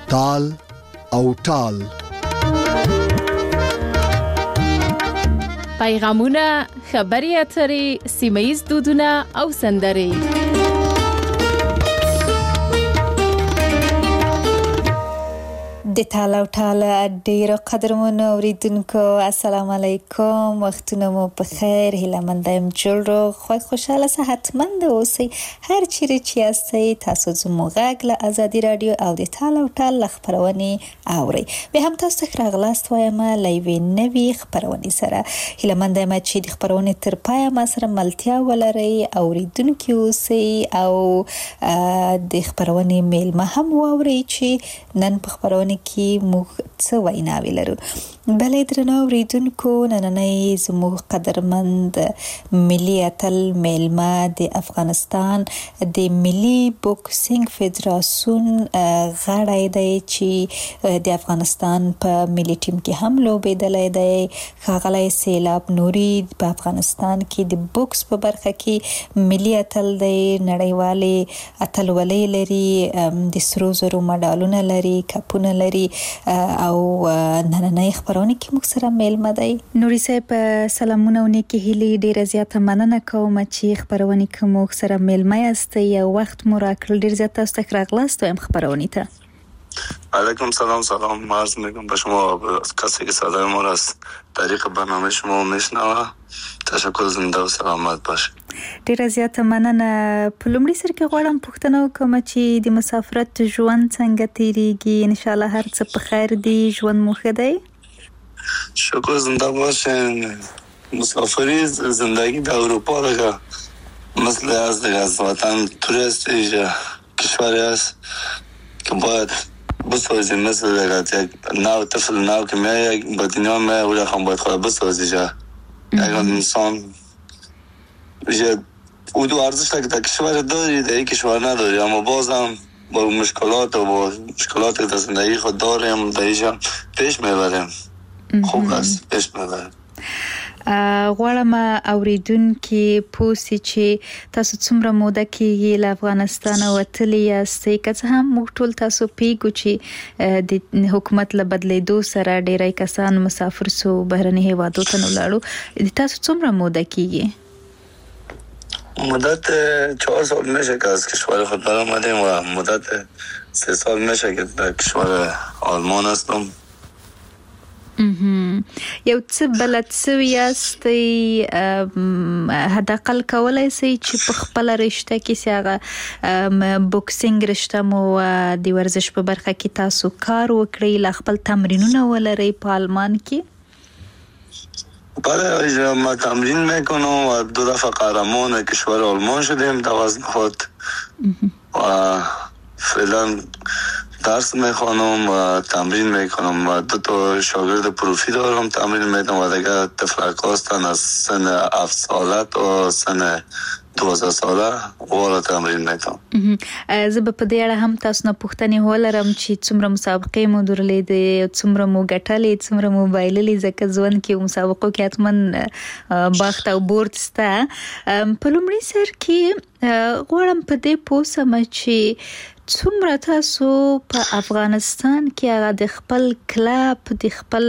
تال او ټال. پیغامونه، خبري اترې، سیمه‌ییز دودونه او سندرې. د تاله او ټاله ډیرو قدرمنو اوریدونکو السلام علیکم، وختونه مو په خیر، هیله مند یم جوړ خو خوشاله صحتمند اوسئ. هر چیرې چې یاستئ تاسو زموږ غږ له ازادي رادیو او د تاله او ټاله خبرونه اورئ. به هم تاسو ته راغلاست وایم له یوې نوې خبرونه سره. هیله مند یم چې د خبرونه تر پایه ما سره ملتیا ولرئ، اوریدونکو اوسئ او د خبرونه میلمه هم واورئ چې نن په خبرونه کې موږ څه ویناوي لرو. بلې درنو اوریدونکو، نننۍ زموږ قدرمند ملي اتل میلمه د افغانستان د ملي بوکسینګ فدراسیون غړی دی چې د افغانستان په ملي ټیم کې هم لوبېدلی دی. ښاغلی سیلاب نوري په افغانستان کې د بوکس په برخه کې ملي اتل دی، نړیوالې اتلولۍ لري، د سرو زرو مډالونه لري، کپونه لري او نننۍ خبرونه کې موږ سره میلمه دی. نوري صاحب سلامونه او نیکی هیلې، ډیره زیاته مننه کوم چې خبرونه کې موږ سره میلمه یاست. یو وخت مو راکړل، ډیر زیات تاسو ته راغلاست وایم خبرونه ته. علیکم سلام عرض میکنم به شما کسی که صدای ما را از طریق برنامه شما میشنوه. تشکر، زنده و سلامت باشه. ډیره زیاته مننه. په لومړي سر کې غواړم پوښتنه وکړم چې د مسافرت ژوند څنګه تیریږي؟ ان شاء الله هر څه په خیر دی، ژوند مو ښه دی؟ شکر، زنده باشین. مسافری زندگی در اروپا دیگه مثل از وطن توریست کشوری است که باید بسازیم، مثل یک نو طفل نو که میای به دنیا میای و هم باید خود بسازی جا یک انسان او دو ارزش که در کشور داری در یک کشور نداری، اما بازم با مشکلات و با مشکلات که در زندگی خود داریم در اینجا پیش میبریم. خوب است، پیش میبریم. غواړم اوریدونکو پوسی چې تاسو څومره موده کېږي له افغانستان وتلی یاستئ، که څه هم موږ ټول تاسو پیګو چې د حکومت له بدلیدو سره ډیری کسان مسافر سو بهرني هیوادو ته ولاړو. تاسو څومره موده کېږي؟ مدت 4 سال میشه که از کشور خود برآمدیم و مدت 3 سال میشه که در کشور آلمان هستم. یو څه بلد سوی یاستئ، حداقل کولای سئ چې په خپل رشته کې هغه بوکسینګ رشته مو د ورزش په برخه کې تاسو کار وکړئ، لا خپل تمرینونه ولرئ په آلمان کې؟ بله، ما تمرین میکنم و 2 دفعه قهرمان کشور آلمان شدیم در وزن خود و فعلا درس میخوانم و تمرین میکنم و 2 تا شاگرد پروفی دارم، تمرین میدم و دیگه طفلک هستن از سن 7 ساله تا سن 12 ساله والا تمرین میکنم. زه به په دې اړه هم تاسو نه پوښتنې ولرم چې څومره مسابقې مو درلودې، څومره مو ګټلې، څومره مو بایللې، ځکه ژوند کې مسابقو کې حتمن باخت او برد سته. په لومړي سر کې غواړم په دې پوه سم چې څومره تاسو په افغانستان کې هغه د خپل کلب، د خپل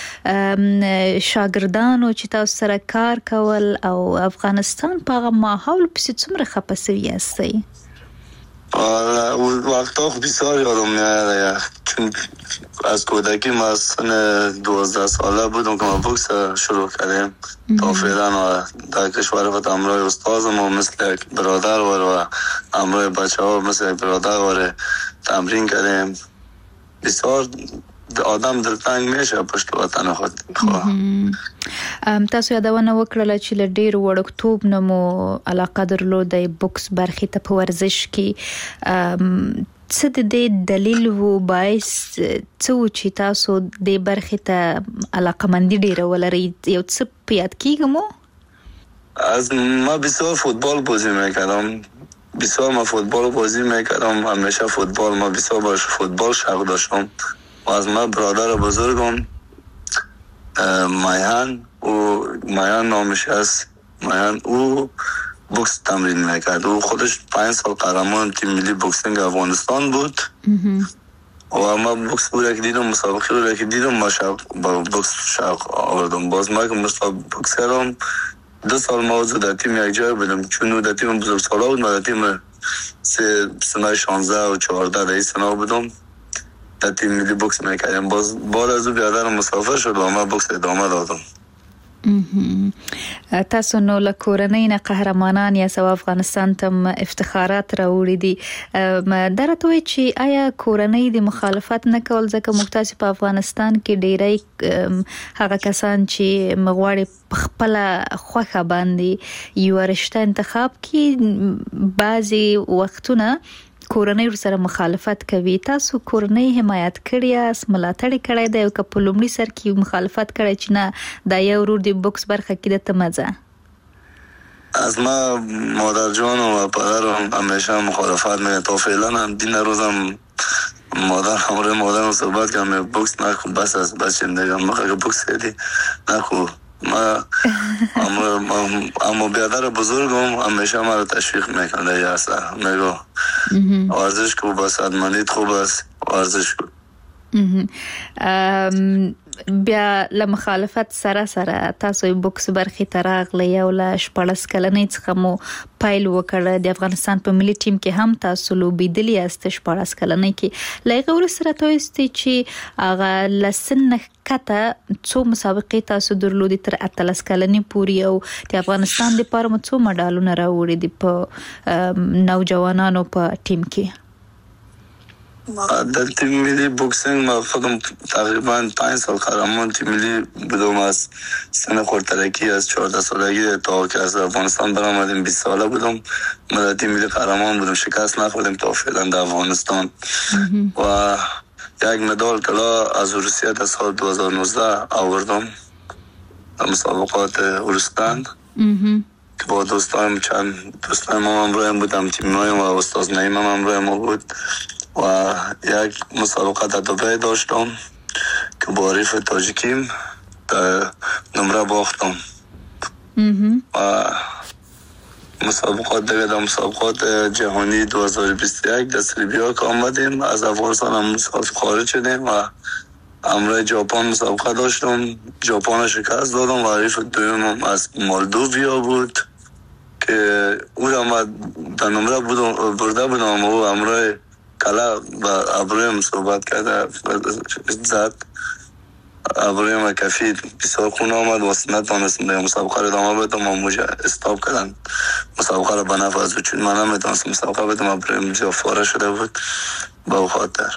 شاګردانو چې تاسو سره کار کول او افغانستان په هغه ماحول پسې څومره خپه سوي یاستئ؟ وقتا بسیار یادم میاد، چون از کودکی ما از سن 12 ساله بودم که ما بوکس شروع کردیم تا فعلا در کشور خود همراه استادم و مثل یک برادر و همراه بچه ها مثل یک برادر و تمرین کردیم. بسیار آدم دلتنگ میشه پشت وطن خود. تاسو یادونه وکړه چې له ډیر وړکتوب نه مو علاقه درلوده بوکس برخې ته په ورزش کې. څه د دې دلیل وو، باعث څه و چې تاسو د برخې ته علاقه‌مندي ډیره ولرئ؟ یو څه په یاد کېږي مو؟ از ما بسیار فوتبال بازی میکردم، ما فوتبال بازی میکردم، همیشه فوتبال، ما بسیار باش فوتبال شوق داشتم و از ما برادر بزرگم مایان نامش است، مایان او بوکس تمرین میکرد. او خودش 5 سال قهرمان تیم ملی بوکسینگ افغانستان بود و ما بوکس بود که دیدم مسابقه بود که دیدم ما با بوکس شوق آوردم. باز ما که بوکس کردم 2 سال موضوع در تیم یک جای بودم، چون در تیم بزرگسالا بود، ما در تیم سنای 16 و 14 در سنا بودم، در تیم ملی بوکس میکردیم. باز بعد از او بیادرم مسافر شد و ما بوکس ادامه دادم. تاسو نو له کورنۍ نه قهرمانان یا سو افغانستان تم افتخارات راوړي دي. درته وی چې آیا کورنۍ د مخالفت نه کول ځکه مختاس په افغانستان کې ډیری هغه کسان چې مغواړي خپل خوخه باندې یو رشته انتخاب کی بعضی وختونه کورنۍ سره مخالفت کوي. تاسو کورنۍ حمایت کړی اس ملاتړ کړی دی او په لومړي سر کې مخالفت کړی چې نه دا یو ورور دی بوکس برخه کې د تمزه؟ از ما مادر جان و پدرم همیشه مخالفت میکنه تا فعلا هم دین روزم مادر همراه مادرم صحبت کردم بوکس نکن بس از بچه دیگه ما که بوکس کردی نکن. ما اما بیادر بزرگم همیشه ما رو تشویق میکنه یا اصلا میگو ورزش کو بس ادمانیت خوب است ورزش کو. بیا له مخالفت سره تاسو بوکس برخې تراغلی او له 14 کلنۍ څخه مو پایل وکړه. د افغانستان په ملي ټیم کې هم تاسو لوبېدلی است 14 کلنۍ کې. لایغه ور سره تاسو چې هغه لسن کته څو مسابقې تاسو درلودي تر 18 کلنۍ پورې او د افغانستان لپاره مو څو مډالونه راوړي دي په نوجوانانو په ټیم کې؟ در تیم ملی بوکسینگ ما خودم تقریبا 5 سال قهرمان تیم ملی بودم. از سن خردترکی از 14 سالگی تا که از افغانستان برآمدیم 20 ساله بودم. ما در تیم ملی قهرمان بودم، شکست نخوردیم تا فعلا در افغانستان. و یک مدال طلا از روسیه در سال 2019 آوردم در مسابقات روسپند که با دوستایم چند دوستایم ما همراهم بودم، تیمایم و استاد نعیم هم همراه ما بود. و یک مسابقه در دبی داشتم که با حریف تاجیکیم در نمره باختم. و مسابقات دیگه در مسابقات جهانی 2021 در سربیا که آمدیم، از افغانستان هم خارج شدیم و همراه ژاپن مسابقه داشتم، ژاپن شکست دادم و حریف دویم از مالدوویا بود که او را در نمره برده بودم و همراه کلا با ابرویم صحبت کرده زد، ابرویم کفید بسیار خون آمد و نتوانستم دیگه مسابقه رو ادامه بدم و موجه استاپ کردن مسابقه رو بنفذ، چون من نمیتونستم مسابقه بدم، ابرویم جا فاره شده بود با خاطر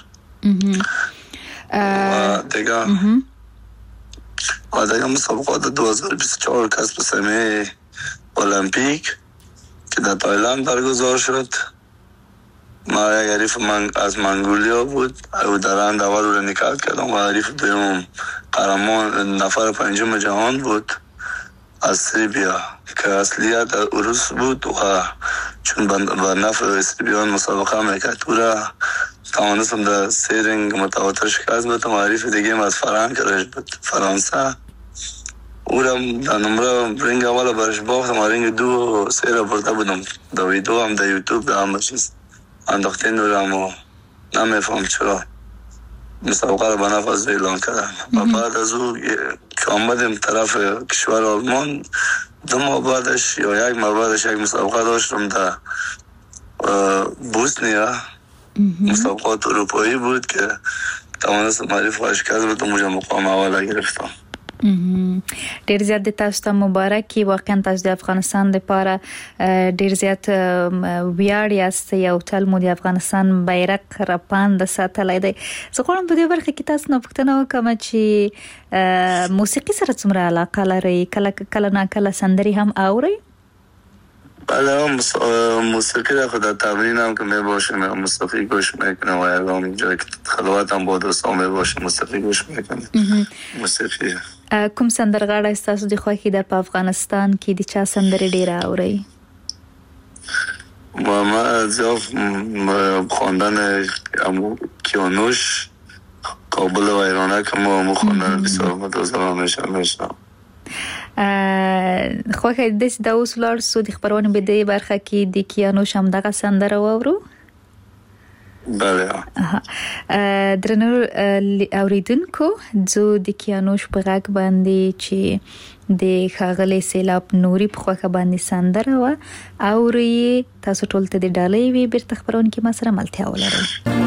و دیگه مسابقات 2024 کسب سهمیه المپیک که در تایلند برگزار شد. ما یک حریف از منگولیا بود، او در راند اول رو نکات کردم و حریف دوم قهرمان نفر 5 جهان بود از سربیا که اصلیت روس بود و چون با نفع سربیان مسابقه میکرد او را توانستم در 3 رنگ متواتر شکست بدم. حریف دیگه از فرانسه او را در نمره رنگ اول برش باختم و رنگ 2 و 3 را برده بودم. در ویدیو هم در یوتیوب در همه چیز انداخته نورم و نمیفهم چرا مسابقه رو بنفذ اعلان کردن. و بعد از او که آمدیم طرف کشور آلمان 2 ماه بعدش یا 1 ماه بعدش یک مسابقه داشتم در بوسنیا، مسابقات اروپایی بود که توانستم حریف را شکست بدم و مقام اول گرفتم. ډیر زیات د تاسو ته مبارکي. واقعا تاسو د افغانستان لپاره ډیر زیات ویاړ یاست. یو تل مو د افغانستان بیرغ راپاند ساتلای دی. زه غواړم په دې برخه کې تاسو نه پوښتنه وکړم چې موسیقي سره څومره علاقه لرئ؟ کله نه کله سندري هم اورئ؟ بله، موسیقی را خود در تمرین هم که می باشیم موسیقی گوش میکنم و یکم جایی که خلوت هم با دوستان می باشیم موسیقی گوش میکنم. موسیقی کوم سندرغاړی ستاسو د خوښې ده په افغانستان کې؟ د چا سندرې ډېره اورئ؟ ما زیاد خواندن کیانوش کابل و ایرانه که ما خواندن بسیار متوازن میشنم. خوښه دې د اوس لار سو د خبرونه به د برخه کې د کیانوش هم دغه سندره واورو. بله. درنو اوریدونکو زه د کیانوش په غږ باندې چې د ښاغلي سیلاب نوري په خوښه باندې سندره و او تاسو ټول ته د ډالۍ وی بیرته خبرونکي ما سره ملتیا ولرئ.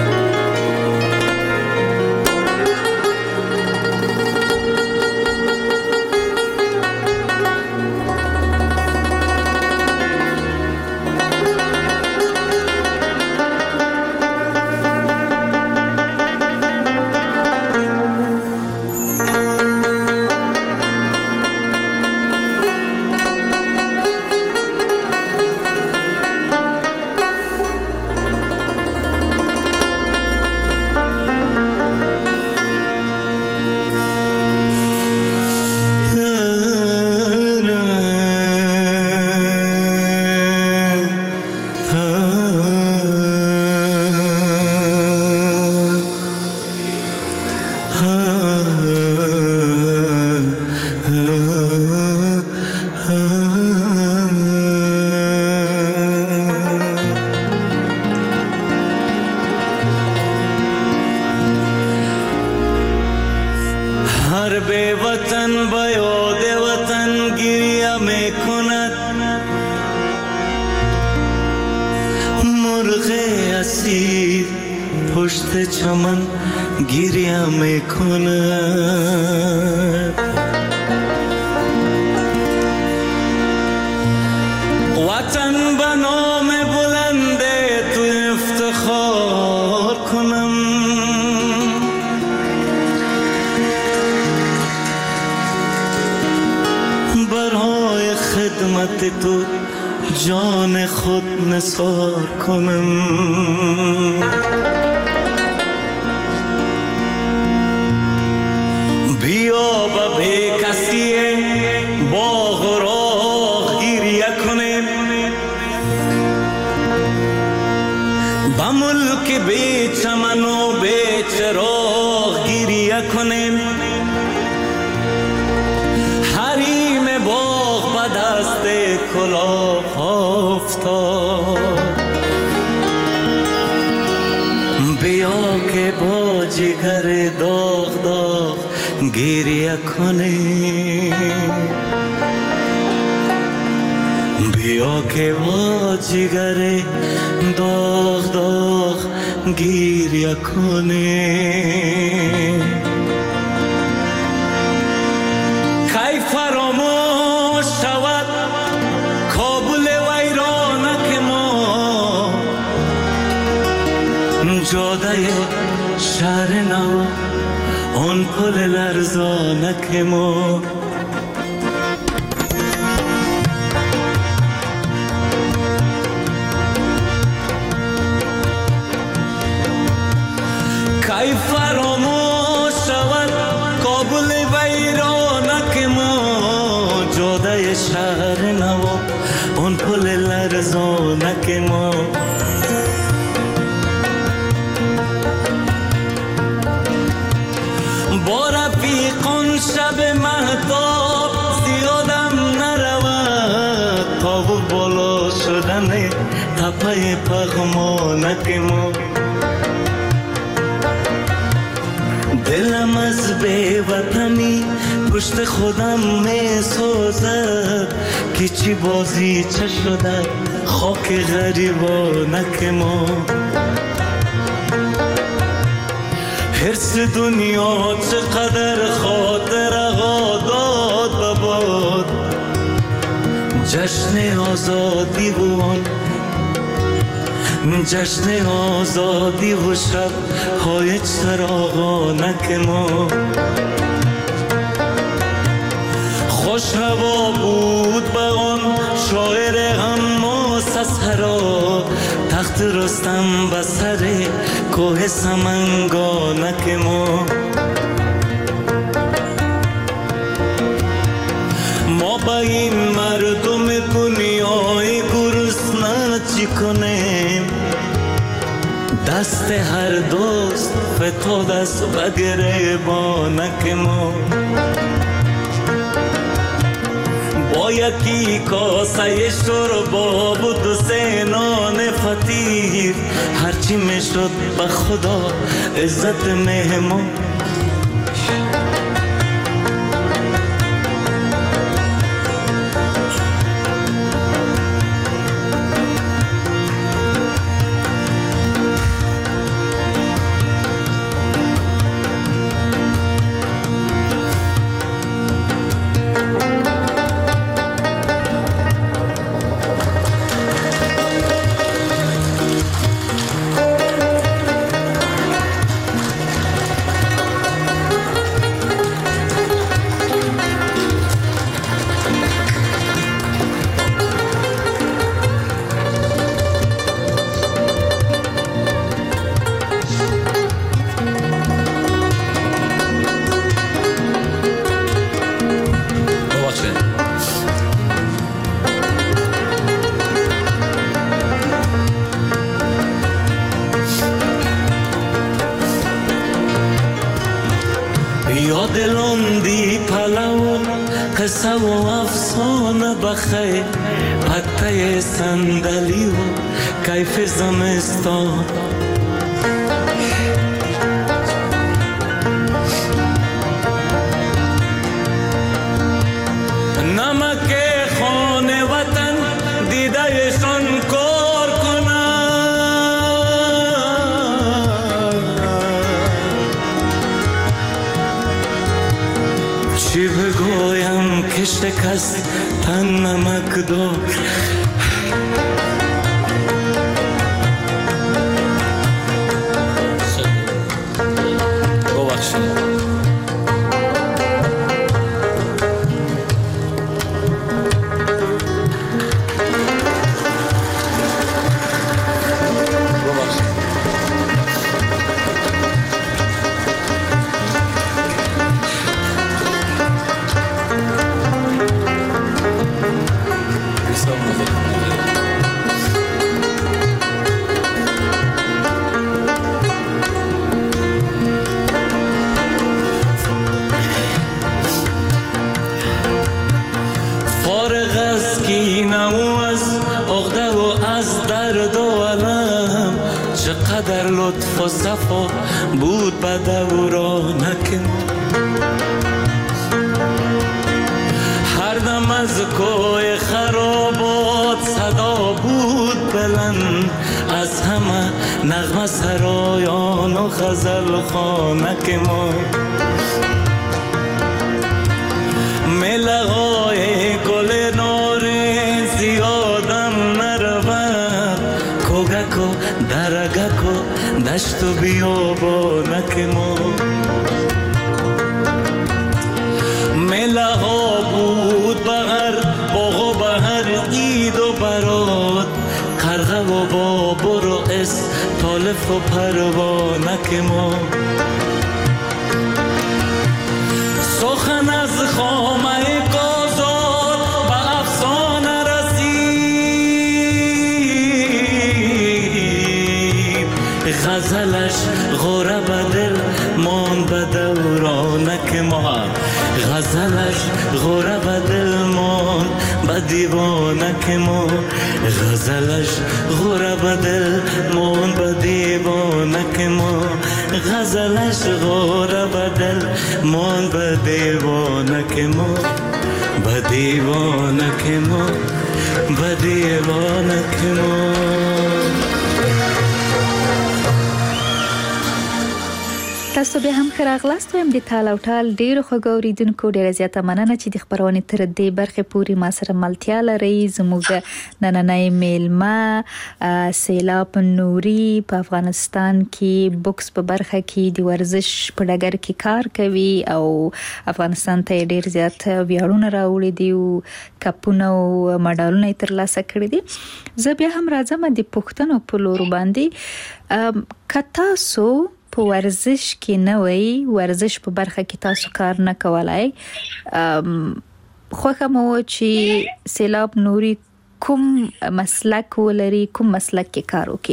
تو جان خود نثار کنم، بیا با بی کسی باغ و راه گیریه کنیم، با ملک بی چمن و بی چراغ گیریه کنیم، حریم باغ با دست کلاه افتاد، بیا که با جگر داغ داغ گریه کنیم، بیا که با جگر داغ داغ گریه کنیم. کی فراموش شود کابل ویرانک ما، جاده شهر نو آن پل لرزانک ما، کی فراموش شود کابل ویرانک ما، جاده شهر نو آن پل لرزانک ما. با رفیقان شب مهتاب زیادم نرود، تا و بالا شدن تپه پغمانک ما، دلم از بی وطنی پشت خودم می سوزد، که چی بازی چه شده خاک غریبانک ما. حرص دنیا چقدر خاطر داد بباد، جشن آزادی بون، جشن آزادی و شب های چراغانک ما. خوش هوا بود به آن شاعر غماس از هرا، تخت رستم به سر کوه سمنگانک ما. ما با این مردم دنیای گرسنه چی کنیم، دست هر دوست فتاد است و گریبانک ما. با با یکی کاسه شوربا بود و سه نان فطیر هرچی میشد به خدا عزت مهمان قصه و افسانه بخیر پته صندلی و کیف زمستان نمک خانه وطن دیدهشان کار کنن چی بگویم که شکست تن نمک دار چقدر لطف و صفا بود به دورانک هر دم از کوی خرابات صدا بود بلند از همه نغمه سرایان و غزل خانک ما ملغای گل نارنج زیادم نرود کوگکو درگکو دشت و بیابانک ما مله ها بود بغر باغ و بهر عید و برات قرغه و بابر و طالف و پروانک ما سخن از خامه گازاد به افسانه رسید غزلش غوره به دل مان به دورانک ما غزلش غوره به دل مان به دیوانک ما غزلش غوره به دل مان به دیوانک ما غزلش غوره به دل مان به دیوانک ما به دیوانک ما به دیوانک ما تاسو به هم خراغلاست ویم د تال او ټال ډیرو خوږو اوریدونکو ډیره زیاته مننه چې د خبرونې تر دې برخه پوری ما سره ملتیا لري زموږ نننۍ میلمه سیلاب نوري په افغانستان کې بوکس په برخه کې د ورزش په ډګر کې کار کوي او افغانستان ته ډیر زیات ویاړونه راوړي دي او کپونه او مډالونه ترلاسه کړي دي زه بیا هم راځم د پښتنو په لور باندې کتا سو په ورزش کې نه وي ورزش په برخه کې تاسو کار نه کولای خوښه مو چې سیلاب نوري کوم مسلک ولري کوم مسلک کې کار وکړي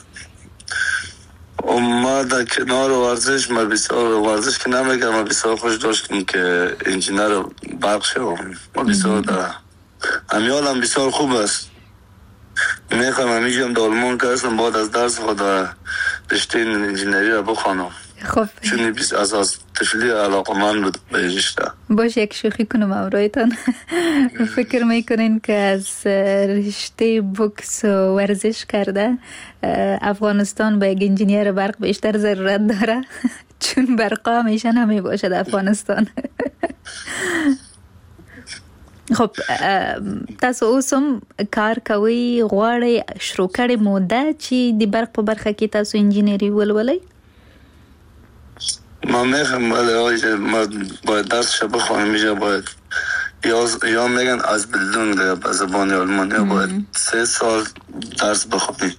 ما در کنار ورزش ما بسیار ورزش که نمیگم ما بسیار خوش داشتیم که انجینر برق شدم ما بسیار در امیال هم بسیار خوب است. میخوام همیجم در آلمان که هستم بعد از درس خود رشته انجینری را بخوانم. خب چون بیس از طفلی علاقمند بود به رشته. باشه یک شوخی کنم امرایتان. فکر میکنین که از رشته بوکس و ورزش کرده افغانستان با یک انجینیر برق بیشتر ضرورت داره؟ چون برقا همیشه نمی باشد افغانستان. خب تاسو اوسم کار کوي غواړئ شروع کړئ موده چې د برق په برخه کې تاسو انجینری ولولئ؟ ما میخوام ما باید درسش بخوانم. اینجا باید یا میگن از بلدون به زبان آلمانی باید 3 سال درس بخونی.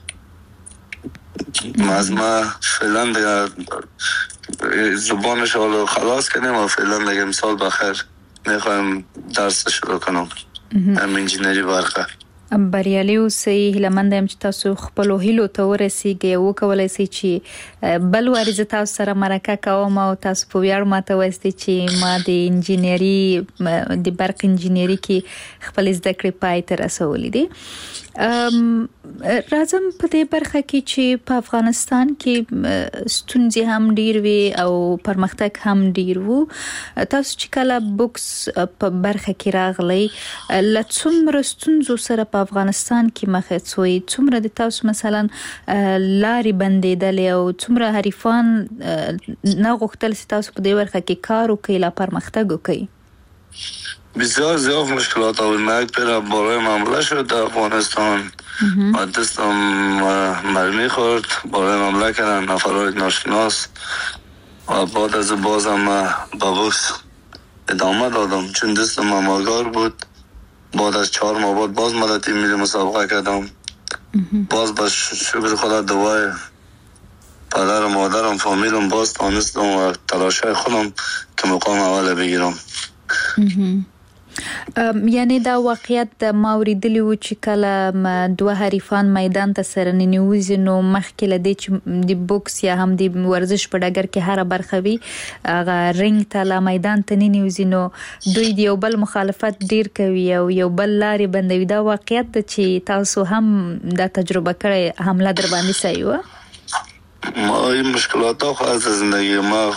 از ما فعلا دیگه زبانش حالا خلاص کنیم و فعلا دیگه مثال بخیر میخوایم درس شروع کنم هم انجینری برقه. بریالي اوسئ. هیلهمند یم چې تاسو خپلو هیلو ته ورسیږئ او وکولی سئ چې بل وارې زه تاسو سره مرکه کوم او تاسو په ویاړ ماته وایستئ چې ما د انجینري د برق انجینري کې خپلې زده کړې پای ته رسولې دي. راځم په دې برخه کې چې په افغانستان کې ستونزې هم ډیر وي او پرمختګ هم ډیر وو. تاسو چې کله بوکس په برخه کې راغلی له څومره ستونزو سره په افغانستان کې مخ شوئ؟ څومره د تاسو مثلا لارې بندېدلې او څومره حریفان نه غوښتل چې تاسو په دې برخه کې کار وکړئ لا پرمختګ وکړئ؟ بسیار زیاد مشکلات آمد. من یک پیر بالای معامله شد در افغانستان و دستم مرمی خورد. بالای معامله کردن نفرهای ناشناس و بعد از بازم با بوکس ادامه دادم چون دستم آماگار بود. بعد از 4 ماه بعد باز مدتی میلی مسابقه کردم. باز با شکر خدا دوای پدر و مادرم فامیلم باز تانستم و تلاشای خودم که مقام اول بگیرم. یعنی دا واقعیت ما اوریدلی و چې کله دوه حریفان میدان ته سره ننوځي نو مخکې له دې چې د بوکس یا هم د ورزش په ډګر کې هره برخه وي هغه رنګ ته لا میدان ته ننوځي نو دوی د یو بل مخالفت ډیر کوي او یو بل لارې بندوي. دا واقعیت ده چې تاسو هم دا تجربه کړئ، حمله در باندې صحیح وه؟ ما این مشکلات ها خواهد زندگی ما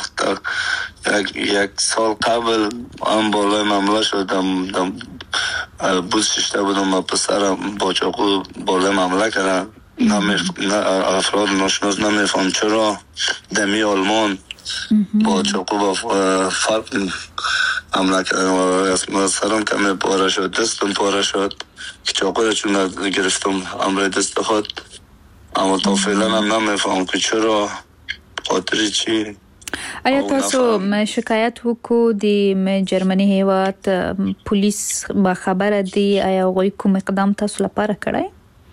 یک سال قبل هم بالای معامله شدم بوز ششته بودم و پسرم با چاقو بالای معامله کردن. افراد ناشناس نمیفهم چرا دمی آلمان با چاقو با فرق حمله کردن و سرم کمی پاره شد، دستم پاره شد که چاقو را چون گرفتم امر دست خود. اما تا فعلا هم نمیفهم که چرا خاطر چی. آیا تاسو شکایت وکړو د جرمني هیواد پولیس با خبره دی؟ آیا هغوی کوم اقدام تاسو لپاره کړی؟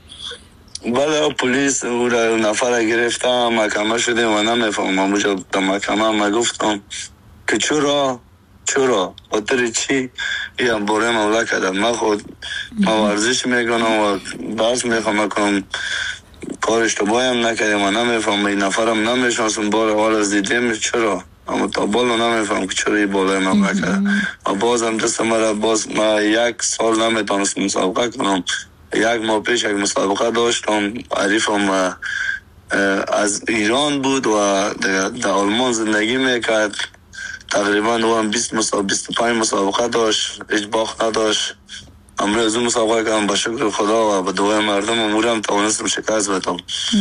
بله پلیس او را نفر گرفته محکمه شده و نمیفهم. اونجا در محکمه ما گفتم که چرا خاطر چی این باره معامله کردم. من خود ورزش میکنم و بحث میخوام کنم کار اشتباهی هم نکردیم و نمیفهم. این نفرم نمیشناسم بار اول از دیدیم چرا، اما تا بالا نمیفهم که چرا این بالای من نکرده و بازم دست مرا باز ما 1 سال نمیتونستم مسابقه کنم. 1 ماه پیش یک مسابقه داشتم، حریفم از ایران بود و در آلمان زندگی میکرد. تقریبا او هم 25 مسابقه داشت، هیچ باخت نداشت. امروز از اون مسابقه کردم با شکر خدا و با دعای مردم امورم توانستم شکست بدم.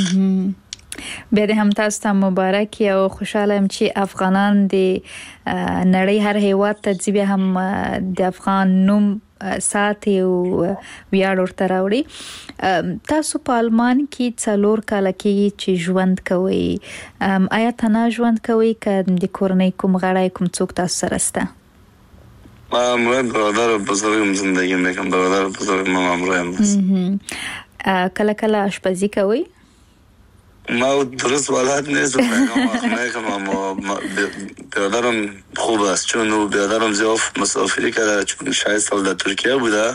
بیا د هم تاسو ته مبارک او خوشاله یم چې افغانان د نړۍ هر هیواد ته ځي بیا هم د افغان نوم ساتي او ویاړ ورته راوړي. تاسو په آلمان کې 4 کاله کې چې ژوند کوئ، آیا تنها ژوند کوئ که د کورنۍ کوم غړی کوم څوک تاسو سره شته؟ من برادر بزرگم زندگی میکنم. برادر بزرگ من همراهم است. کله کله آشپزی کوئ؟ ما درست بلد نیستم اما برادرم خوب است چون برادرم زیاف مسافری کرده چون 6 سال در ترکیه بوده.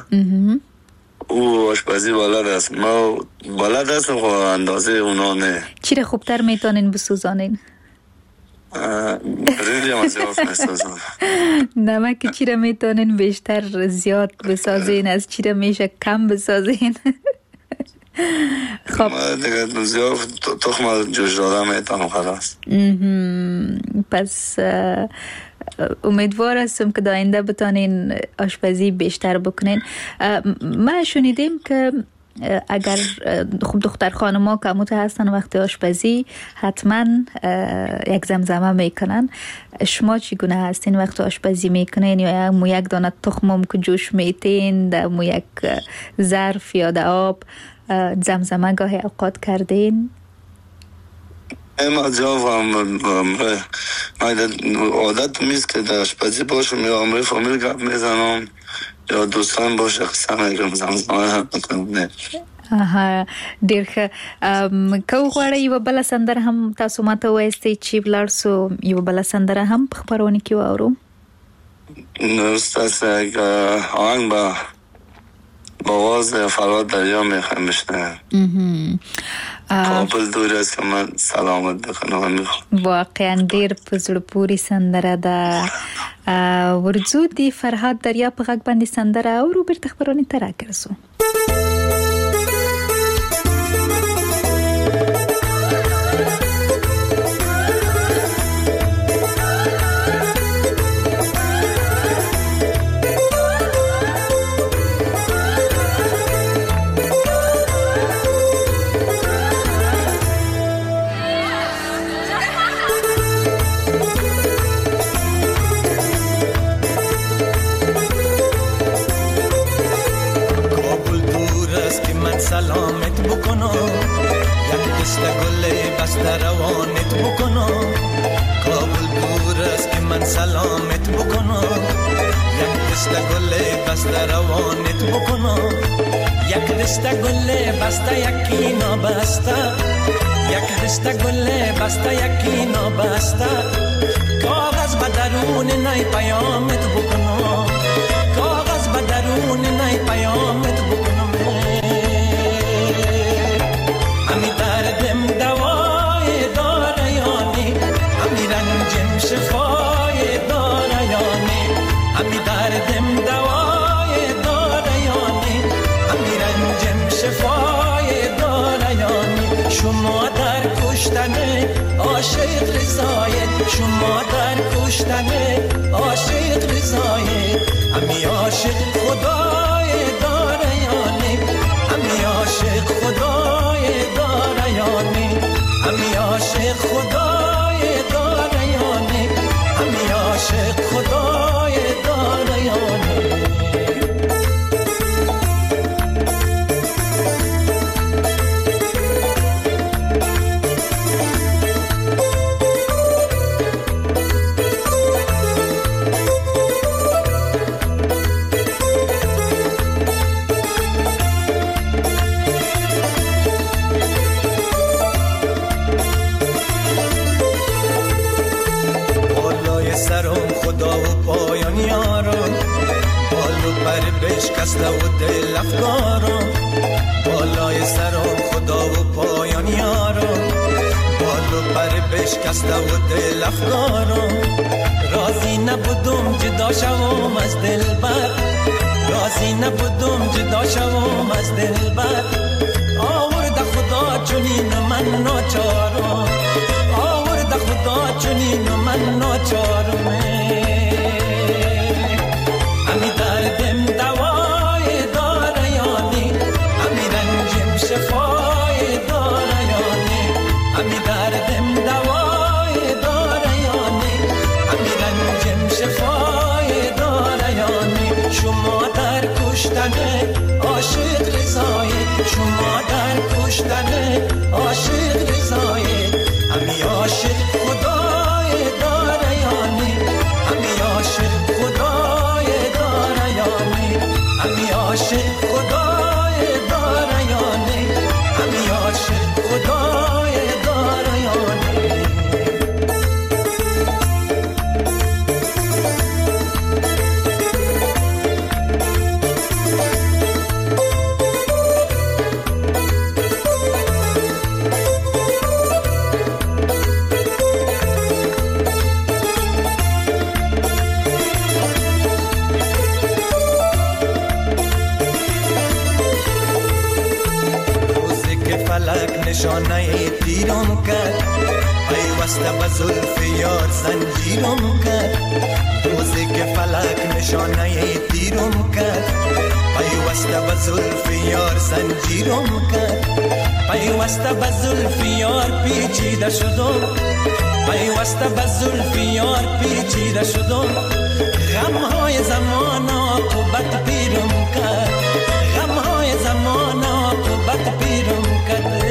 او آشپزی بلد است. ما بلد هستم خب اندازه اونا نه. چی را خوبتر میتونین بسوزانین؟ برنج هم زیاد میسازم. نمک چی را میتونین بیشتر زیاد بسازین، از چی را میشه کم بسازین؟ خب ما دیگه زیاد تخم جوش دادم میتونم خلاص. پس امیدوار هستم که آینده بتانین آشپزی بیشتر بکنین. ما شنیدیم که اگر خب دختر خانما که مت هستن وقتی آشپزی حتما یک زمزمه میکنن. شما چگونه هستین وقتی آشپزی میکنین؟ یا مو یک دانه تخمم که جوش میتین در مو یک ظرف یا در آب زمزمه گاهی اوقات کردین؟ ما جواب عادت میست که در آشپزی باشم یا امروی فامیل گپ میزنم یا دوستان باشه قسم میگم زمزمه میکنم. آها ډیر ښه. که غواړئ یوه بله سندره هم تاسو ماته ووایاستئ چې ولاړ سو یوه بله سندره هم په خپرونه کې واورو. درست یک آهنگ با آواز فرهاد دریا میخوایم بشنویم. کابل دور است که من سلامت بکنم. واقعا ډیر په زړه پورې سندره ده. ورځو د فرهاد دریا په غږ باندې سندره اورو، بیرته خپرونې ته راګرځو. سلامت بکنم یک دست گل بسته روانت بکنم. کابل دور است که من سلامت بکنم یک دست گل بسته روانت بکنم. یک دست گل بسته یکی نابسته، یک دست گل بسته یکی نابسته. کاغذ به درون نای پیامت بکنم، کاغذ به درون نای پیامت بکنم. امی دردم دوای داره یانی، امی رنجم شفای داره یانی. امی دردم دوای داره یانی، امی رنجم شفای داره یانی. شما در کشتن عاشق رضایت، شما در کشتن عاشق رضایت. امی عاشق خدای داره یانی، امی عاشق خدای داره یانی. امی عاشق خدای داره یانی، امی عاشق خدای داره یانی. خدا و پایان یارم، بالو پر بشکسته و دل افکارم. بالای سرم خدا و پایان یارم، بالو پر بشکسته و دل افکارم. راضی نبودم جدا شوم از دلبر، راضی نبودم جدا شوم از دلبر. آورد خدا چنین من ناچارم، آورد خدا چنین من ناچارم. امی دردم دوای داره یانی، امی رنجم شفای داره یانی. امی دردم دوای داره یانی، امی رنجم شفای داره یانی. شما در کشتن عاشق رضایت، شما در کشتن عاشق رضایت. امی عاشق خدای داره یانی، امی عاشق خدای داره یانی. امی عاشق خدای داره یانی، امی عاشق خدای داره یانی. تیرم کرد پیوسته به زلف یار زنجیرم کرد روزی که فلک نشانه تیرم کرد پیوسته به زلف یار زنجیرم کرد پیوسته به زلف یار پیچیده شدم پیوسته به زلف یار پیچیده شدم غمهای زمان عاقبت پیرم کرد غمهای زمان عاقبت پیرم کرد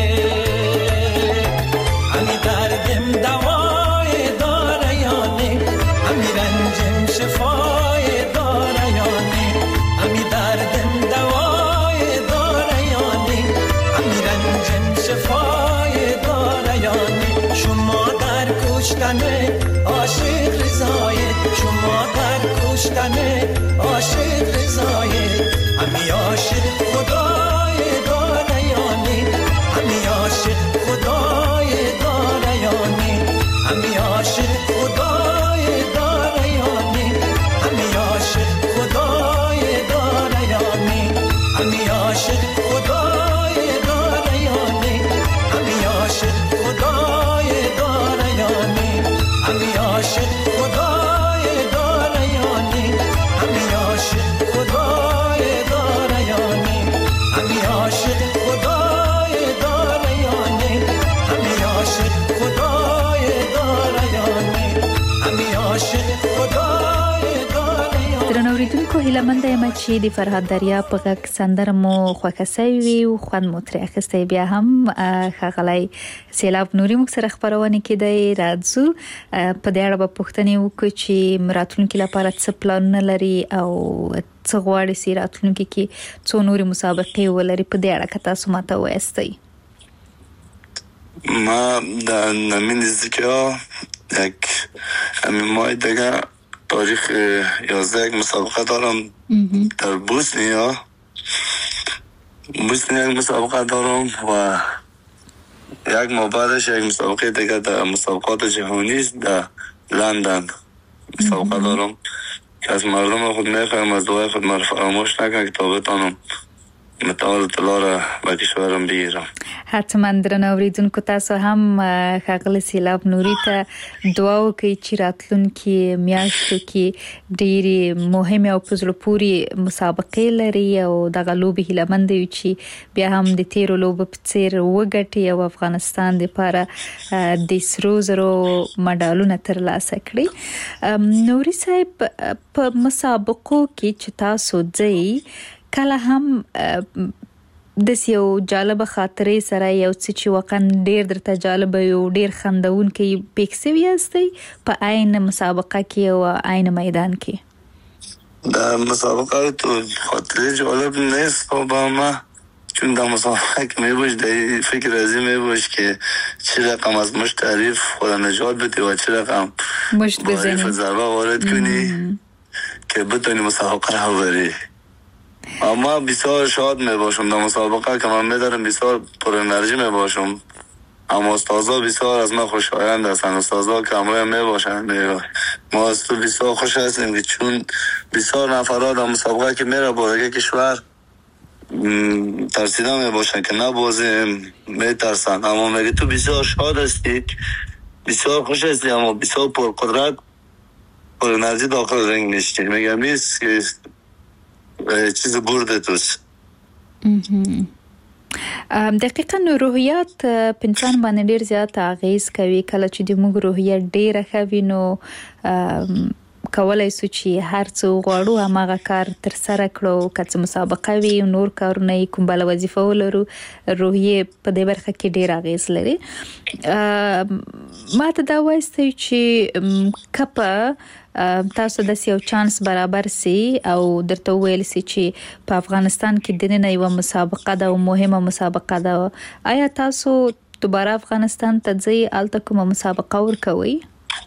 همی دردم دوای داره یا نه همی رنجم شفای داره یا نه همی دردم دوای داره یا نه همی رنجم شفای داره یا نه شما در کشتن عاشق رضایت شما در کشتن عاشق رضایت همی عاشق خدای داره یا نه همی عاشق خدای داره یا نه همی عاشق خدای داره یا نه همی عاشق خدای داره یا نه همی عاشق خدای داره یا نه همی عاشق خدای داره یا نه همی عاشق خدای داره یا نه همی عاشق خدای داره یا نه همی عاشق خدای داره یا نه همی عاشق خدای داره یا نه همی عاشق خدای داره یا نه. درنوریدونکو هیله مند یم چې د فرهاد دریا په غږ سندره مو خوښه سوي وي او خوند مو ترې اخیستی. بیا هم ښاغلی سیلاب نوري موږ سره خپرونه کیدی راځو په دې اړه به پوښتنې وکړو چې راتلونکي لپاره څه پلانونه لري او څه غواړي چې راتلونکي کې څو نورې مسابقې ولري. په دې اړه که تاسو ماته ووایاستئ. ما در نزدیکی یک همین ماه دیگه تاریخ 11 یک مسابقه دارم در بوسنیا یک مسابقه دارم و یک ماه بعدش یک مسابقه دیگه در مسابقات جهانی است در لندن مسابقه دارم که از مردم خود میخوایم از دعای خود مرا فراموش نکنم که تا بتانم متعال طلا را به کشورم بگیرم. حتما درنوریدونکو تاسو هم ښاغلی سیلاب نوري ته دعا وکړئ چې راتلونکي میاشتو کې ډېرې مهمې او په زړه پورې مسابقې لري او دغه لوبې هیله مند یو چې بیا هم د تیرو لوبو په څېر وګټي او افغانستان دپاره د سرو زرو مډالونه ترلاسه کړي. نوري صاحب په مسابقو کې چې تاسو ځئ کله هم د یو جالب خاطرې سره یو څه چې واقعا ډیر درته جالب یو ډیر خندونکي پیښ شوی یاستئ په عین مسابقه کې او عین میدان کې؟ در مسابقه تو خاطره جالب نیست با ما چون در مسابقه که میباش در فکر ازی میباش که چه رقم از مشت تعریف خدا نجات بده و چه رقم مشت بزنی ضربه وارد کنی که بتونی مسابقه رو بری. اما بسیار شاد میباشم در مسابقه که من میدارم بسیار پر انرژی میباشم اما استازا بسیار از من خوشایند هستند. استازا که همراه میباشند ما از تو بسیار خوش هستیم که چون بسیار نفرات در مسابقه که میره با دیگه کشور ترسیده میباشند که نبازیم میترسند اما میگه تو بسیار شاد هستی بسیار خوش هستی اما بسیار پر قدرت پر انرژی داخل رنگ نشتی میگم نیست که چیز برده توست. دقیقاً روحیات په انسان باندې ډیر زیات اغیز کوي. کله چې د موږ روحیه ډیره ښه وي نو کولای شو چې هر څه غواړو هماغه کار تر سره کړو. که څه مسابقه وي نور کارونه کوم بل وظیفه ولرو روحیه په دې برخه کې ډیر اغیز لري. ما ته دا وایستئ چې کپه تاسو د یو چانس برابر سي او درته ویل سي چې په افغانستان کې د نن یو مسابقه ده او مهمه مسابقه ده، آیا تاسو دوباره افغانستان ته ځئ الته کومه مسابقه ورکوئ؟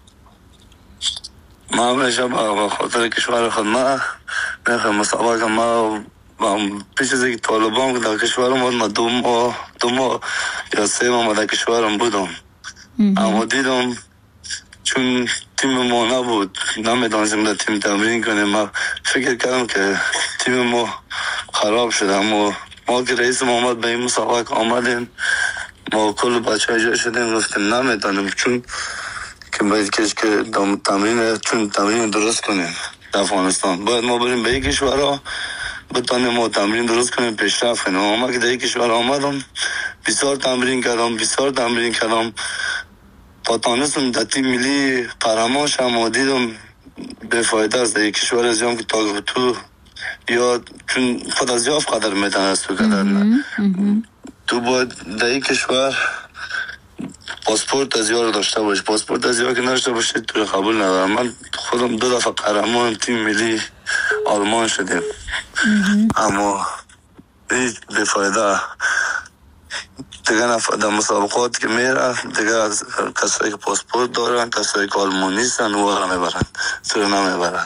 ما همیشه با خاطر کشور خود ما میخوام مسابقه ما پیش از اینکه طالبان در کشورم بود ما دو ماه یا 3 ماه در کشورم بودم اما دیدم چون تیم ما نبود نمیدانستیم در تیم تمرین کنیم. ما فکر کردم که تیم ما خراب شده اما ما که رئیس محمد به این مسابقه آمدیم ما کل بچه های جای شدیم گفتیم نمیتونیم، چون که باید که تمرین درست کنیم در افغانستان. باید ما بریم به یک کشورها بتانیم ما تمرین درست کنیم، پیشرفت کنیم. ما که در یک کشور آمدم بسیار تمرین کردم تا تانستم در تیم ملی قهرمان شدم و دیدم بفایده است. در یک کشور از که تا تو یا چون خود از یاف قدر میتونست تو قدر نه، تو باید در یک کشور پاسپورت از یار داشته باشی. پاسپورت از یار که نداشته باشی تو قبول ندارم. من خودم 2 دفعه قهرمان تیم ملی آلمان شدیم، اما هیچ بفایده. دیگه در مسابقات که میره دیگه کسایی که پاسپورت دارن، کسایی که آلمان نیستن او را میبرن، سر نمیبرن.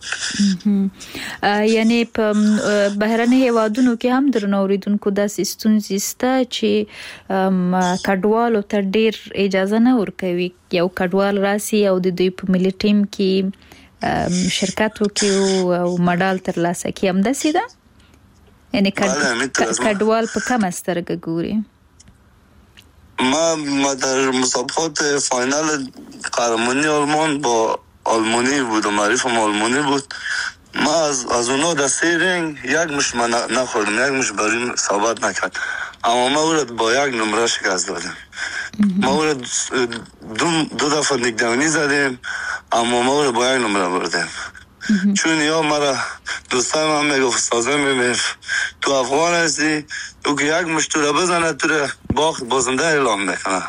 یعنی په بهرني هیوادونو کې هم درنه اوریدونکو داسې ستونزې شته چې کډوالو ته ډیر اجازه نه ورکوي. یو کډوال راسي او د دوی په ملي ټیم کې شرکت وکړي او مډال ترلاسه کړي، همداسې ده؟ یعنی کډوال په کومه سترګه ګوري؟ ما در مسابقات فاینال قهرمانی آلمان با آلمانی بود و معرفم آلمانی بود. ما از اونا در 3 رنگ یک مش من نخوردم، یک مش بریم ثابت نکرد، اما ما او را با 1 نمره شکست دادیم. ما او را 2 دفعه نگدانی زدیم، اما ما او را با 1 نمره بردیم. چون یا مرا دوستای من میگفت استازه میگفت تو افغان هستی، تو که 1 مش تو را بزنه تو را بازنده اعلام میکنه.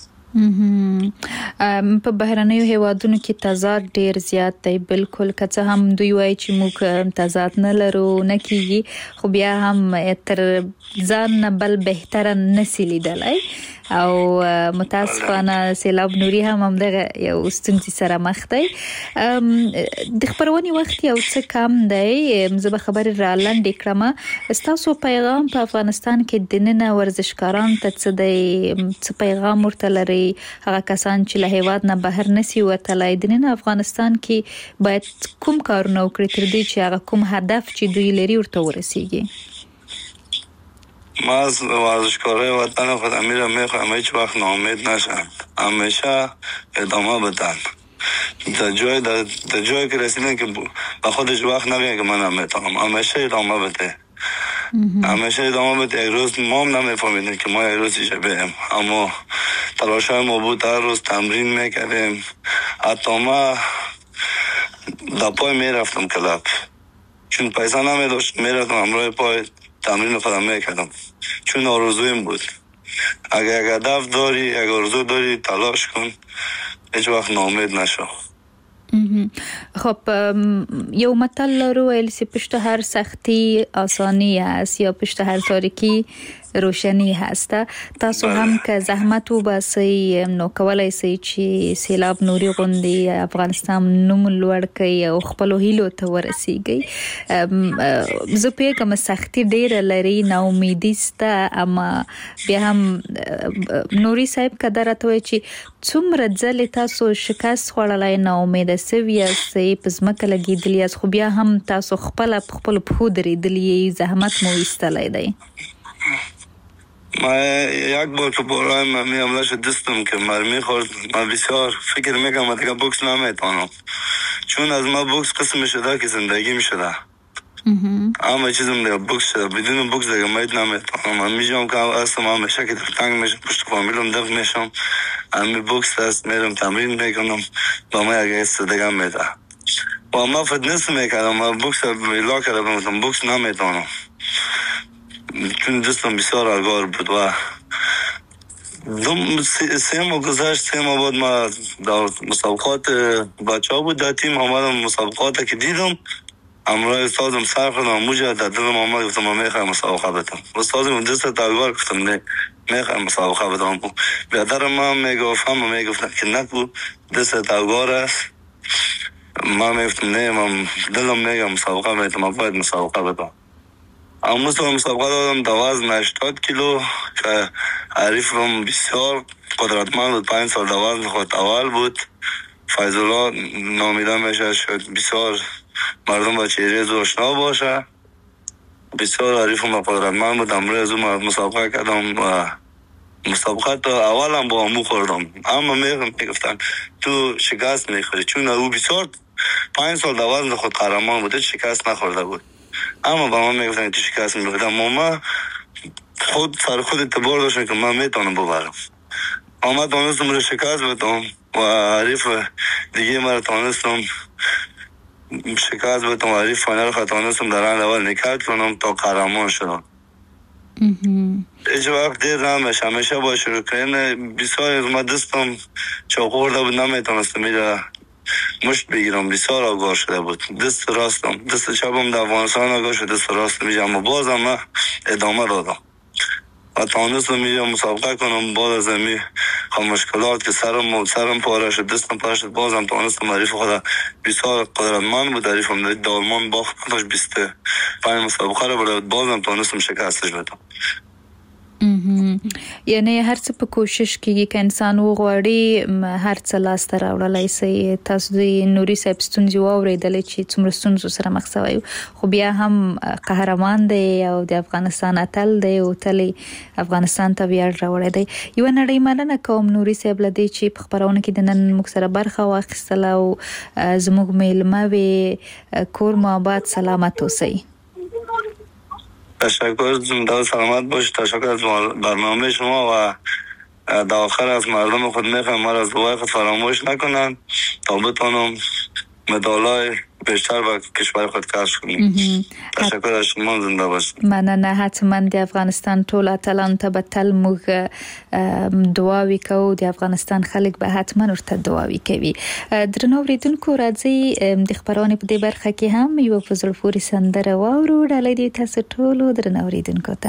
په بهرنیو هیوادونو کې تضاد ډیر زیات دی. بالکل که څه هم دوی وایي چې موږ تضاد نه لرو نه کیږي، خو بیا هم تر ځان نه بل بهتره نسی لیدلی او متاسفانه سیلاب نوري هم همدغه یو ستونزې سره مخ دی. د خبرونې وخت یو څه کم دی، زه به خبرې را لنډې کړم. ستاسو پیغام په افغانستان کې د ننه ورزشکاران ته څه دی؟ څه پیغام ورته لري؟ هغه کسان چې له هیواد نه بهر نسی وتلی، د ننه افغانستان کې باید کوم کارونه وکړي تر دې چې هغه کوم هدف چې دوی لري ورته ورسیږي؟ ما از ورزشکارای وطن خود امیرم میخواهم هیچ وقت ناامید نشن، همیشه ادامه بدن. در جایی که رسیدن که به خودش وقت نگه که من نمیتونم، همیشه ادامه بده. همیشه ادامه بده. یک روز ما هم نمیفهمیدیم که ما یک روز ایجا بریم، اما تلاشای ما بود هر روز تمرین میکردیم. حتی ما در پای میرفتم کلاب، چون پیسه نمیداشت میرفتم همراه پای تمرین خودم میکردم، چون آرزویم بود. اگر یک هدف داری، یک آرزو داری، تلاش کن، هیچ وقت ناامید نشو. خب یو متل لرو ویل چې پشت هر سختی آسانی هست یا پشت هر تاریکی روشنی هست. تاسو هم که زحمت وباسئ نو کولای شئ چې سیلاب نوري غوندي افغانستان نوم لوړ کړئ او خپل هیلو ته ورسیږئ. زه پیګم سختی ډیر لري، نا امیدي سته، اما بیا هم نوري صاحب کدر ته وایي چې څومره ځلې تاسو شکست خوړلای، نا امیده سوي سي پزمکه لګیدلی، خو بیا هم تاسو خپل پخو درېدلی، زحمت مو ایستلای دی. ما یک بار که برای من حملهش دستم که مرمی خورد، من بسیار فکر میکنم دیگه بوکس نمیتونم، چون از ما بوکس قسم شده که زندگی میشده. اما چیزم دیگه بوکس شده، بدون بوکس دیگه نمیتونم. من میجام که اصلا همیشه که در تنگ میشم، پشت فامیلم دفت میشم، همی بوکس دست میرم تمرین میکنم، با ما یک ایست دیگه میده. و ما فتنس میکردم، من بوکس بیلا کرده بمتم، بوکس نمیتونم، چون دستم بسیار الگار بود. و 3 ماه گذشت، 3 ماه بعد ما در مسابقات بچه ها بود در تیم آمدم، مسابقات که دیدم امروز استادم سر خودم موجه در دلم آمد، گفتم من میخوایم مسابقه بدم. استادم دست الگار گفتم نه میخوایم مسابقه بدم. بیادر من میگفت، هم میگفتن که نکو دست الگار است. من میگفتم نه، من دلم میگم مسابقه میدم، من باید مسابقه بدم. اما مسابقه دادم در وزن 80 کیلو که حریفم بسیار قدرتمند بود، 5 سال در وزن خود اول بود. فیض‌الله نامیده میشه، شد بسیار مردم با چهره زو آشنا باشه. بسیار حریفم قدرتمند بود. امروز مسابقه کردم و مسابقات اولم با امو خوردم، اما میگفتن تو شکست میخوری، چون او بسیار 5 سال در وزن خود قهرمان بوده، شکست نخورده بود. اما با من میگفتن تو شکست میخوردم، ما خود سر خود اعتبار داشتم که من میتونم ببرم. اما تانستم رو شکست بدم و حریف دیگه مرا تانستم شکست بدم و حریف فاینال خود تانستم در راند اول نکات کنم تا قهرمان شدم. هیچ وقت دیر نمیشه، همیشه با شروع کردن بسیار از ما دستم چاقو خورده بود، نمیتونستم میره مشت بگیرم، بسیار آگاه شده بود. دست راستم، دست چپم در افغانستان آگاه شده، دست راستم میشه، اما بازم من ادامه دادم و تانستم میره مسابقه کنم. بعد از این مشکلات که سرم پاره شد، دستم پاره شد، بازم تانستم. حریف خود بسیار قدرتمند بود، حریفم دالمان باخت نداشت، 25 مسابقه رو برد، بازم تانستم شکستش بدم. یعنی هر څه په کوشش کېږي که انسان وغواړي هر څه لاسته راوړلی سي. تاسو د نوري صاحب ستونزې واورېدلې چې څومره ستونزو سره مخ سوی، خو بیا هم قهرمان دی او د افغانستان اتل دی او تل افغانستان ته ویاړ راوړی دی. یوه نړۍ مننه کوم نوري صاحب له دې چې په خپرونه کې د نن موږ سره برخه واخیستله او زموږ میلمه وې. کور مو آباد، سلامت اوسئ. تشکر، زنده و سلامت باشید. تشکر از برنامه شما و در آخر از مردم خود میخوایم ما را از دعای خود فراموش نکنن تا بتانم مدالای بیشتر با کشور خود کسب کنیم. تشکر از شما، زنده باشید. مننه. حتما د افغانستان ټول اتلانو ته به تل موږ دعاوې کوو، د افغانستان خلک به حتما ورته دعاوې کوي. درنو اوریدونکو، راځئ د خپرونې په دې برخه کې هم یوه په زړه پورې سندره واورو. ډالۍ دې تاسو ټولو درنو اوریدونکو ته.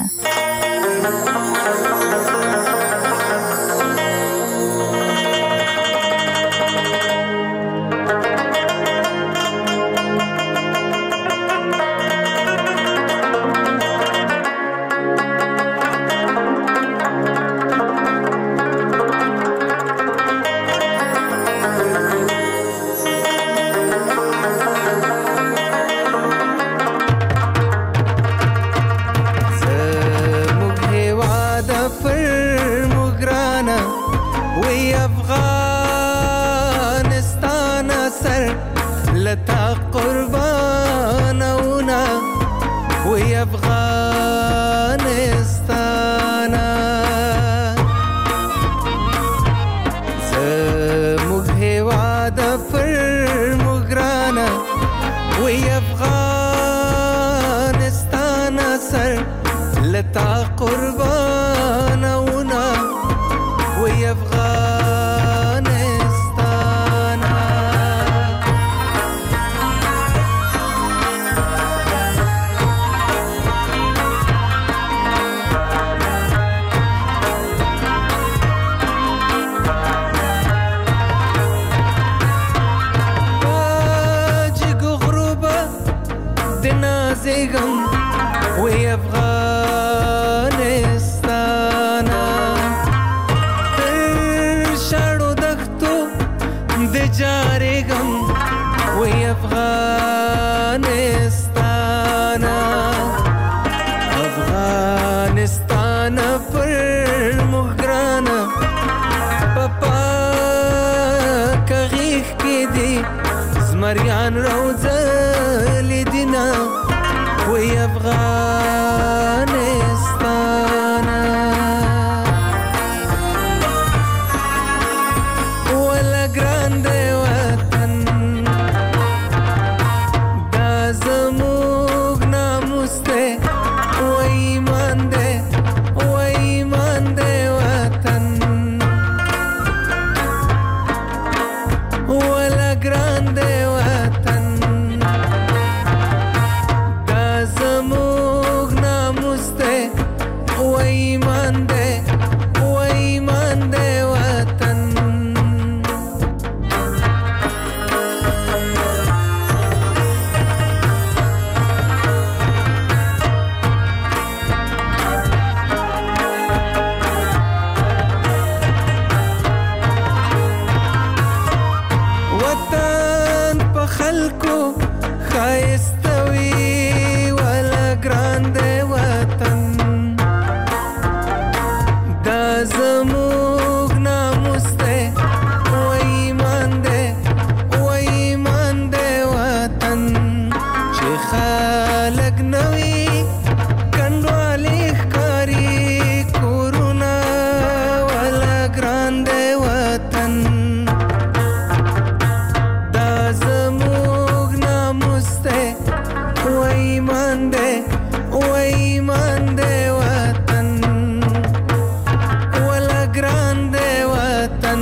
Grande watan da zamu ګران دی وطن دا زموږ ناموس دی و ایمان دی وطن ولا ګران دی وطن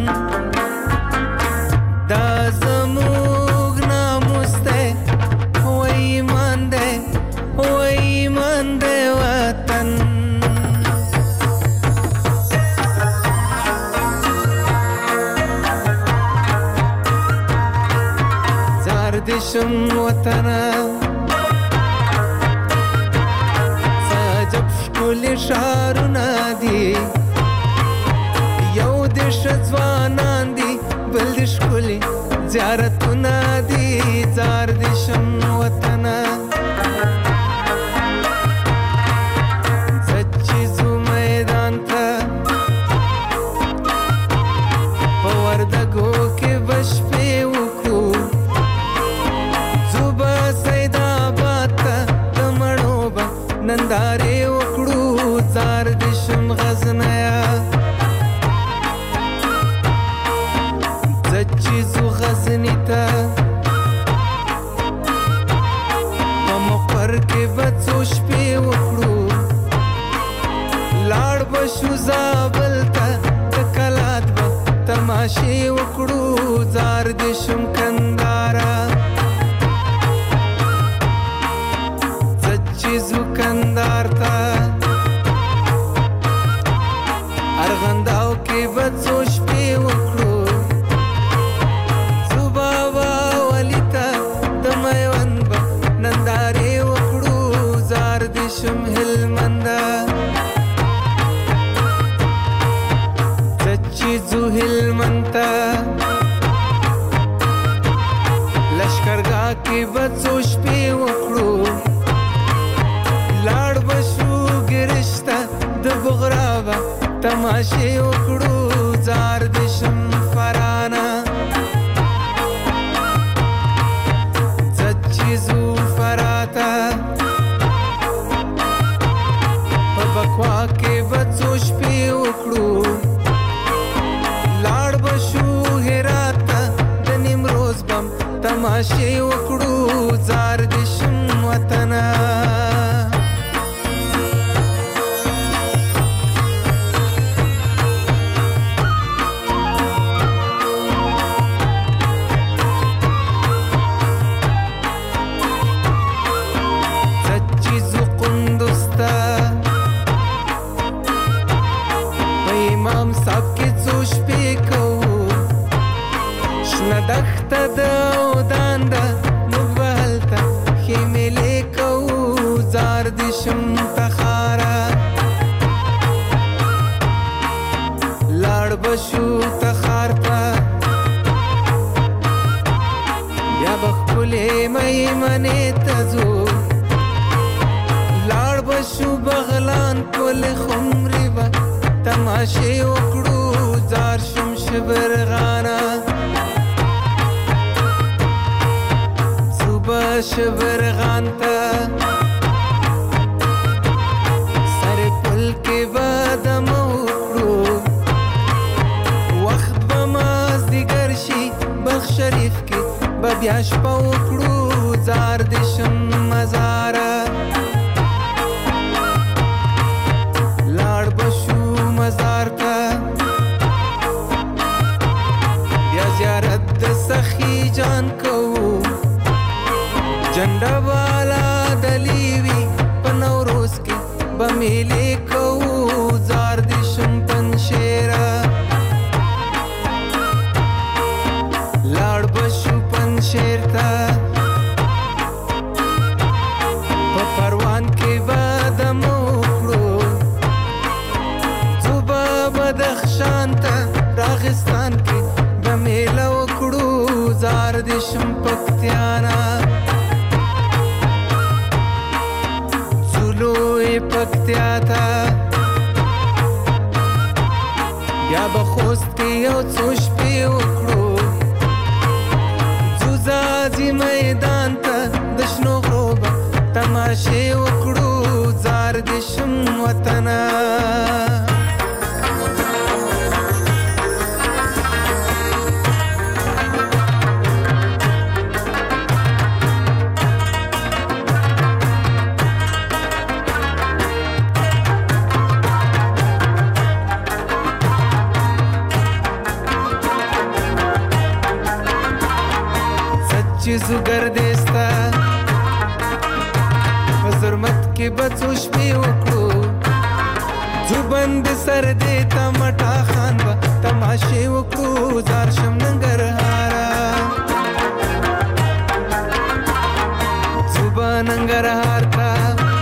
دا زموږ ناموس دی و ایمان دی وطن دشم وطنا ساجب شکل شارنا دی یو دش ځوانان دی بل شکل زیارتنا دی زار دشم وطنا سچیزو میدان تا پوردگو کے بش پہ وکو ننداره وکړو زار دشم غزنیا زچیزو غزنی تا پمقر کې بڅو شپې وکړو لاړ بشو زابل تا کلات به تماشې وکړو زار دشم کندارا کندار تا ارغنداو کې بڅو شپې وکړو صبا ولی تا د میوند به نندارې وکړو زار دشم هلمندا سچیزو هلمنتا لشکرګاه کې بڅو شپې وکړو لاړ بشو ګرشته د بغرابه تماشې وکړو زار دشم فرانا زچیزو فراتا په بکوا کې بڅو شپې وکړو لاړ بشو هراتا د نیمروز بم تماشې وکړو زار دشم وطنا دخته د اودان ده موږ به هلته خیمې کوو زار دشم تخاره لاړ بشو تخار ته بیا به ښکلې میمنې ته ځو لاړ بشو بغلان پل خمرې به تماشې وکړو زار شم شبرغانه شبرغان تا سر پل کې بادم وکړو وخت به مازدیګر شي بلخ شریف کې به بیا شپه وکړو زار دشم مزاره لاړ بشو مزار ته بیا زیارت د سخي جان کوو جنډا والا دلیوی په نوروز کې به میلې کوو زار دشم پنشیرا لاړ بشو پنشیر ته په پروان کې به دم وکړو ځو به بدخشان ته راغستان کې به میله وکړو زار دشم پکتیانا پکتیا تا یا بخوست کې یو څو شپې وکړو ځو ځاځي میدان ته د شنو غروبه تماشې وکړو زار دشم وطنه چې زوګر دیستا په ظلمت کې بڅو شپې وکړو زوبند سر دې تمټا خان به تماشې وکړو زار شم ننګرهارا زوبا ننګرهار تا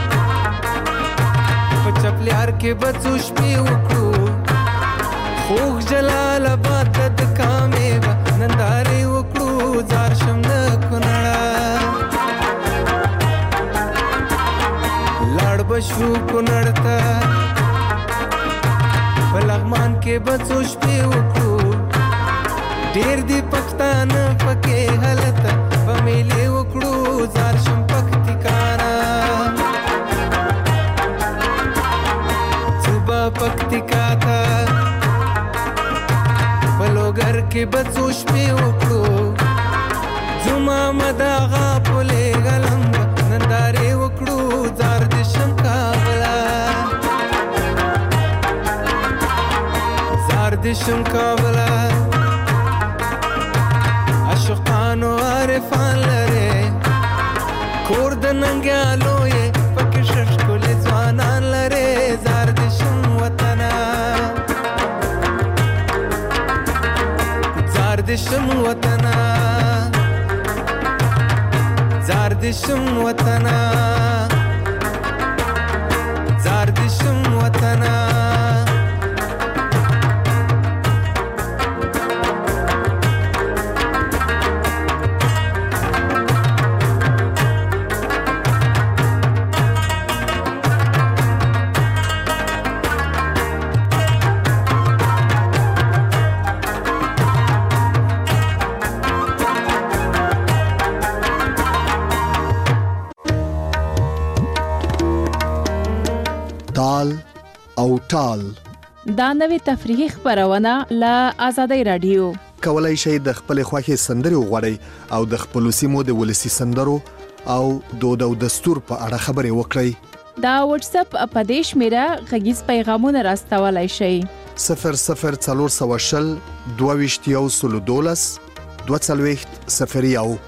په چپلیار کې بڅو شپې وکړو خوږ جلال آباد د کامې به نندارې وکړو زار شم د کونړه لاړ بشو کونړ ته په لغمان کې بڅو شپې وکړو ډېر دي پښتانه پکې هلته به میلې وکړو زار شم پکتیکانا صوبه پکتیکا ته بلوګر کې بڅو شپې وکړو زما مداغه پولې غلم نندارې وکړو زار دې شم کابلا زار دې شم کابلا عاشقانو عارفان لري کور د ننګیالو یې پکې ښکلي ځوانان لري زار دې شم وطنه زار دې شم وطنه زار دې شم وطنه زار دې شم وطنه تال او ټال دا نوې تفریحي خبرونه له آزادۍ رادیو کولای شئ د خپل خوښي سندرې وغوړئ او د خپل سیمو د ولسی سندرو او دود او دستور په اړه خبرې وکړئ. دا واتس اپ اپدیش میرا غږیز پیغامونه راستولای شئ 00 420 22 12 0 01